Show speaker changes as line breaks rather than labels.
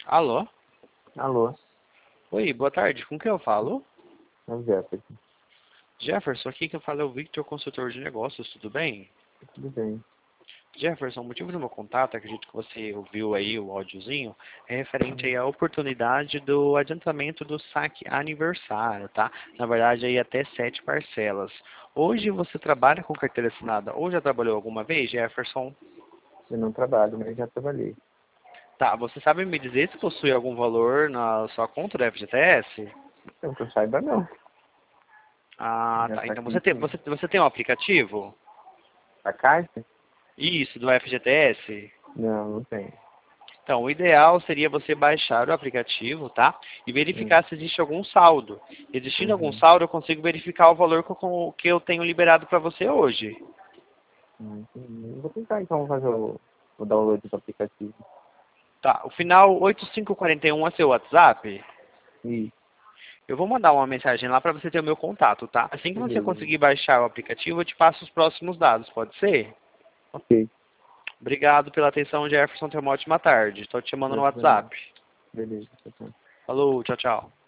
Alô?
Alô,
Oi, boa tarde. Com quem eu falo?
é o Jefferson.
Jefferson, aqui que eu falo é o Victor, consultor de negócios, tudo bem?
Tudo bem?
Jefferson, o motivo do meu contato, acredito que você ouviu aí o áudiozinho, é referente aí à oportunidade do adiantamento do saque aniversário, tá? Na verdade, aí até 7 parcelas. Hoje você trabalha com carteira assinada ou já trabalhou alguma vez, Jefferson?
Eu não trabalho, mas já trabalhei.
Tá, você sabe me dizer se possui algum valor na sua conta do FGTS?
Então, que eu saiba, não.
Ah,
Já
tá. Então
saquei tudo.
você tem um aplicativo?
A caixa?
Isso, do FGTS?
Não, não tem.
Então, o ideal seria você baixar o aplicativo, tá? E
Hum.
verificar se existe algum saldo. Existindo algum
Uhum.
saldo, eu consigo verificar o valor que eu tenho liberado para você hoje.
Entendi. Eu vou tentar, então, fazer o download do aplicativo.
Tá, o final 8541 é seu WhatsApp?
E,
Eu vou mandar uma mensagem lá para você ter o meu contato, tá? Assim que você
beleza.
conseguir baixar o aplicativo, eu te passo os próximos dados, pode ser?
Ok.
Obrigado pela atenção, Jefferson. Tenha uma ótima tarde. Estou te chamando no
Beleza.
WhatsApp.
Beleza. Tá bom.
Falou, tchau, tchau.